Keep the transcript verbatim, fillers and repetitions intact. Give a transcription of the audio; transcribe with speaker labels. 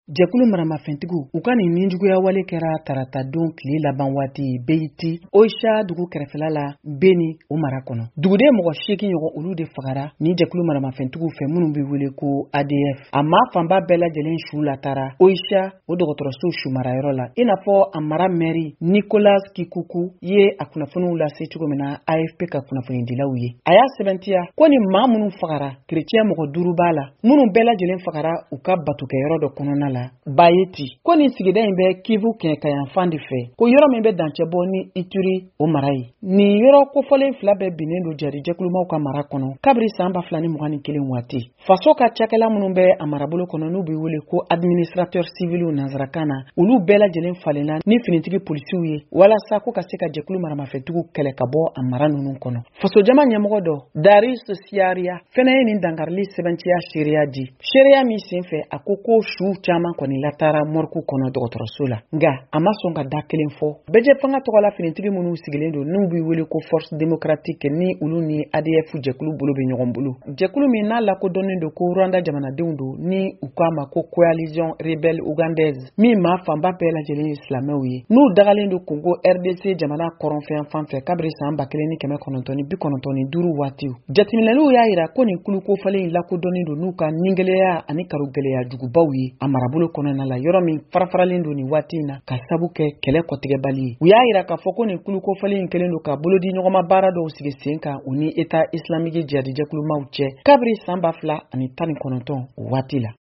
Speaker 1: Jɛkulu maramafɛntigiw u ka nin ninjuguya wale kɛra tarata don tile laban waati Beiti Oisha dugu kɛrɛfɛla la Beni o mara kɔnɔ. Duguden mɔgɔ seegin ɲɔgɔn olu de fagara ni jɛkulu maramafɛntigiw fɛ minnu bɛ wele ko A D F. A ma fanba bɛɛ lajɛlen su la taara Oisha o dɔgɔtɔrɔso sumarayɔrɔ la. I n'a fɔ a mara mɛri Nicolas Kikuku ye a kunnafoniw lase cogo min na A F P ka kunnafonidilaw ye. A y'a sɛbɛntiya ko ni maa minnu fagara chrétien mɔgɔ duuru b'a la. Minnu bɛɛ lajɛlen fagara u ka batukɛyɔrɔ dɔ kɔnɔna la. Bayeti ko ni sigida in bɛ Kivu kɛnkayanfan de fɛ ko yɔrɔ min bɛ dancɛbɔ ni Ituri o mara ye. Nin yɔrɔ kofɔlen fila bɛɛ binnen don jari jɛkulumaw ka mara kɔnɔ kabiri san ba fila ni mugan ni kelen waati. Faso ka cakɛla minnu bɛ a marabolo kɔnɔ n'u bɛ wele ko administrateur civil nanzarakan na olu bɛɛ lajɛlen falenna ni finitigi polisiw ye walasa ko ka se ka jɛkulu maramafɛntigiw kɛlɛ ka bɔ a mara ninnu kɔnɔ. Faso jama ɲɛmɔgɔ dɔ Darius Siaria fɛnɛ ye nin dankarili sɛbɛntiya seereya di. Seereya min senfɛ a ko ko su caman kɔni latara morgu kɔnɔ dɔgɔtɔrɔso la. Nga a ma sɔn ka da kelen fɔ. Bɛjɛ fanga tɔgɔla finitigi minnu sigilen don n'u bɛ wele ko force démocratique ni olu ni A D F jɛkulu bolo bɛ ɲɔgɔn bolo. Jɛkulu min n'a lakodɔnnen don ko Rwanda jamanadenw don ni u k'a ma ko coalition rebelle ougandaise min ma fanba bɛɛ lajɛlen ye silamɛw ye. N'u dagalen don Congo R D C jamana kɔrɔnfɛn fan fɛ kabiri san ba kelen ni kɛmɛ kɔnɔntɔn ni bi kɔnɔntɔn ni duuru waatiw. Jateminɛliw y'a yira ko nin kulukofalen in lakodɔnnen don n'u ka nigɛlɛya ani karogɛlɛya jugubaw ye a marabolo kɔnɔna la yɔrɔ min farafaralen don nin waati in na ka sabu kɛ kɛlɛ kɔtigɛbali ye. U y'a yira k'a fɔ ko nin kulukofalen in kɛlen don ka bolodi ɲɔgɔnma baara dɔw sigi sen kan u ni État islamique jihadi jɛkulumaw cɛ kabiri san ba fila ani tan ni kɔnɔntɔn o waati la.